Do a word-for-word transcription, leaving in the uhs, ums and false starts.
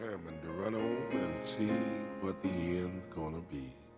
determined to run on and see what the end's gonna be.